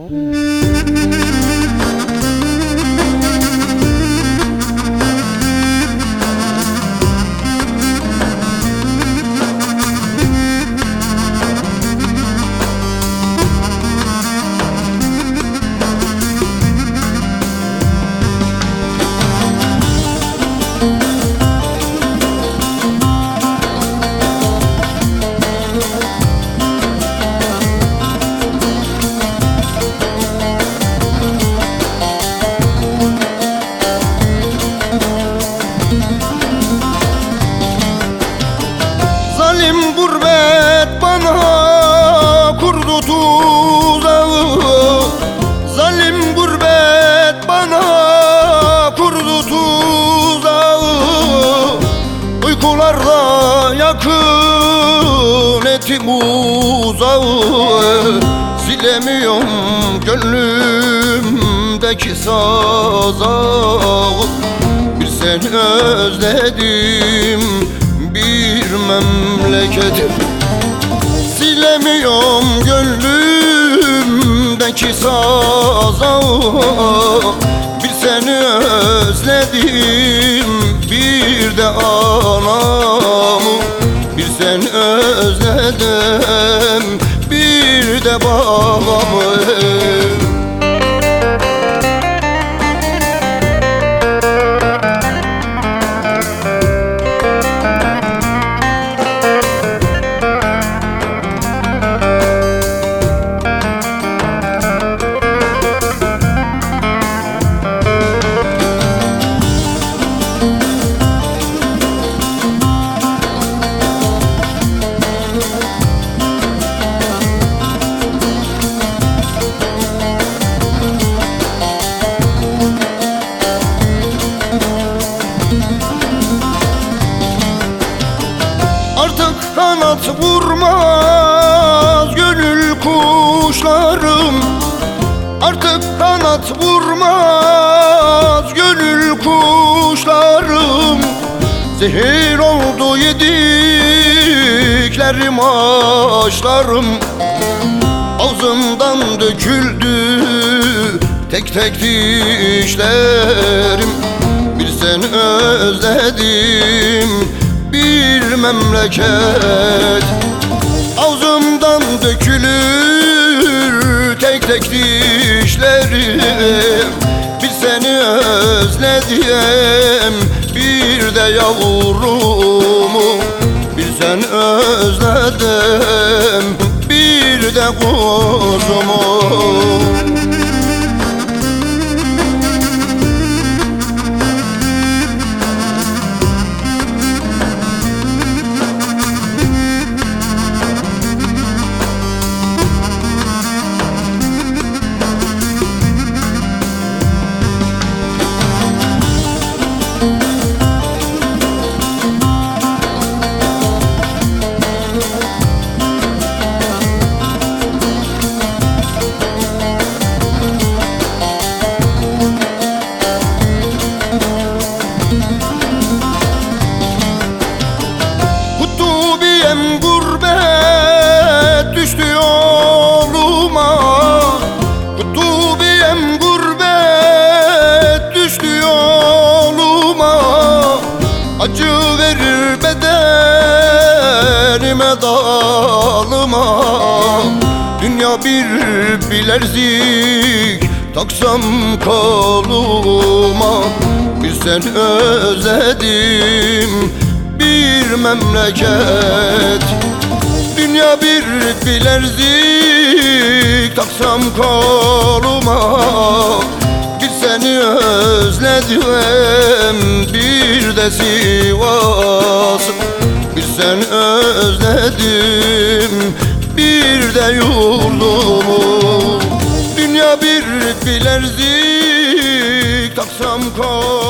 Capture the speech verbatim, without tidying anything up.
Zalim gurbet bana kurdu tuzağı, zalim gurbet bana kurdu tuzağı. Uykularda yakın etti buzağı, silemiyorum gönlümdeki sazağı. Bir seni özledim, bir memleketim, silemiyorum gönlümdeki sazağı. Bir seni özledim, bir de anamı. Bir seni özledim, bir de babamı. Artık kanat vurmaz gönül kuşlarım, artık kanat vurmaz gönül kuşlarım. Zehir oldu yediklerim aşlarım, ağzımdan döküldü tek tek dişlerim. Bir seni özledim, bir memleket, ağzımdan dökülür tek tek dişlerim. Bir seni özledim, bir de yavrumu. Bir seni özledim, bir de kuzumu. Kutubiyem gurbet düştü yoluma, kutubiyem gurbet düştü yoluma. Acı verir bedenime dalıma, dünya bir bilezik taksam koluma. Bir seni özledim, bir memleket, dünya bir bilezik taksam koluma. Bir seni özledim, bir de Sivas. Bir seni özledim, bir de yurdumu. Dünya bir bilezik taksam koluma.